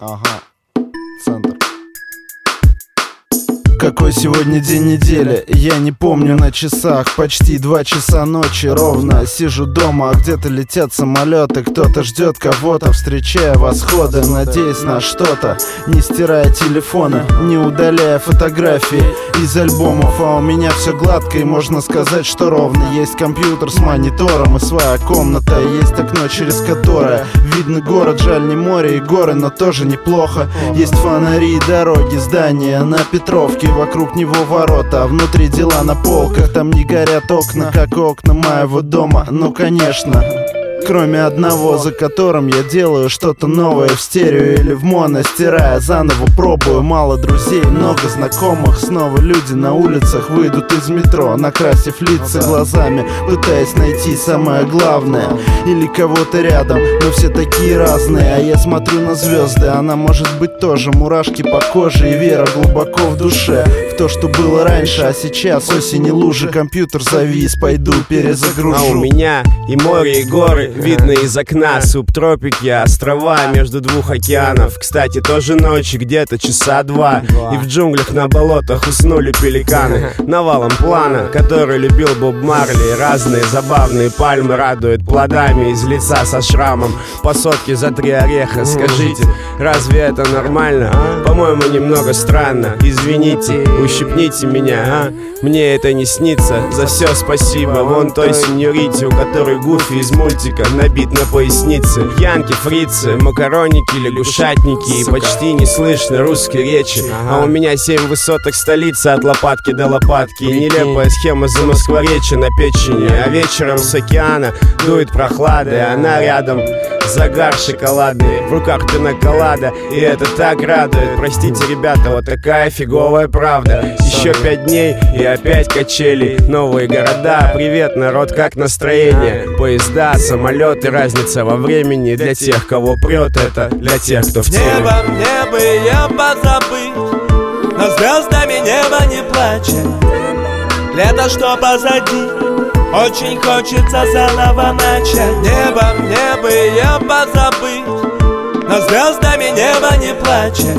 Ага, центр. Какой сегодня день недели, я не помню. На часах почти 2 часа ночи ровно. Сижу дома, а где-то летят самолеты. Кто-то ждет кого-то, встречая восходы, надеясь на что-то, не стирая телефона, не удаляя фотографии из альбомов. А у меня все гладко и можно сказать, что ровно. Есть компьютер с монитором и своя комната. Есть окно, через которое видно город. Жаль, не море и горы, но тоже неплохо. Есть фонари и дороги, здания на Петровке, вокруг него ворота, а внутри дела на полках. Там не горят окна, как и окна моего дома. Ну конечно, кроме одного, за которым я делаю что-то новое в стерео или в моно, стирая, заново пробую. Мало друзей, много знакомых. Снова люди на улицах выйдут из метро, накрасив лица глазами, пытаясь найти самое главное или кого-то рядом. Но все такие разные, а я смотрю на звезды. Она может быть тоже, мурашки по коже и вера глубоко в душе в то, что было раньше, а сейчас осень и лужи. Компьютер завис, пойду перезагружу. А у меня и море, и горы видно из окна, субтропики, острова между двух океанов. Кстати, тоже ночи, где-то часа 2. И в джунглях на болотах уснули пеликаны. Навалом плана, который любил Боб Марли. Разные забавные пальмы радуют плодами из лица со шрамом. По сотке за 3 ореха. Скажите, разве это нормально? По-моему, немного странно. Извините, ущипните меня, а? Мне это не снится. За все спасибо вон той сеньорите, у которой Гуфи из мультика набит на пояснице. Янки, фрицы, макароники, лягушатники. И почти не слышно русской речи. А у меня 7 высоток столицы от лопатки до лопатки. И нелепая схема замоскворечья на печени. А вечером с океана дует прохлада, и она рядом. Загар шоколадный, в руках пинаколада. И это так радует. Простите, ребята, вот такая фиговая правда. Еще 5 дней и опять качели. Новые города, привет, народ, как настроение? Поезда, самолеты, разница во времени. Для тех, кого прет, это для тех, кто в теме. Мне бы я позабыть, но звездами небо не плачет. Лето, что позади, очень хочется заново начать. Мне бы я позабыть, но звездами небо не плачет.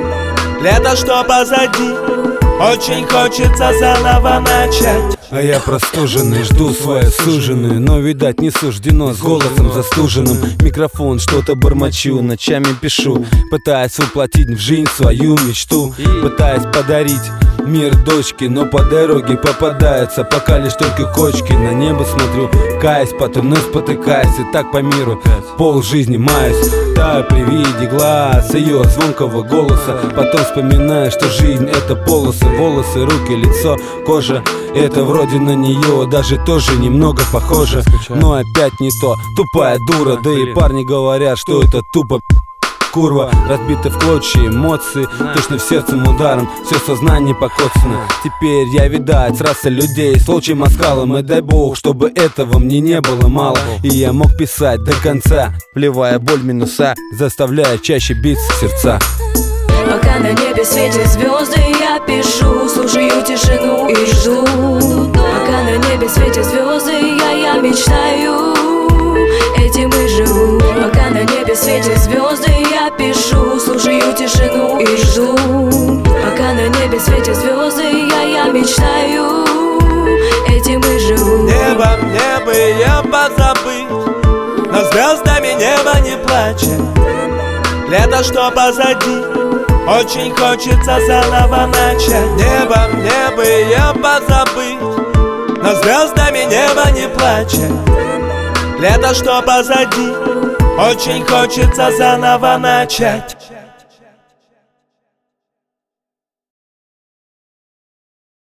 Лето, что позади, очень хочется заново начать. А я простуженный, жду свою суженую, но, видать, не суждено. С голосом застуженным, микрофон, что-то бормочу, ночами пишу, пытаясь воплотить в жизнь свою мечту, пытаясь подарить мир дочке, но по дороге попадаются пока лишь только кочки. На небо смотрю, каюсь, потом спотыкаюсь, и так по миру пол жизни маюсь. Таю при виде глаз ее звонкого голоса, потом вспоминаю, что жизнь это полосы, волосы, руки, лицо, кожа. Это вроде на нее даже тоже немного похоже, но опять не то, тупая дура. Да и парни говорят, что это тупо курва, разбиты в клочья эмоции, точно в сердцем ударом, все сознание покоцано. Теперь я, видать, с расой людей, с волчьим оскалом. И дай бог, чтобы этого мне не было мало, и я мог писать до конца, вливая боль в минуса, заставляя чаще биться сердца. Пока на небе светят звезды, я пишу, слушаю тишину и жду. Пока на небе светят звезды, я мечтаю, этим и живу. Пока на небе светят звезды, я пишу, слушаю тишину и жду. Пока на небе светят звезды, я мечтаю, этим и живу. Мне бы я позабыть, но звездами небо не плачет. Лето, что позади, очень хочется заново начать. Мне бы я позабыть, но звездами небо не плачет. Лето, что позади, очень хочется заново начать.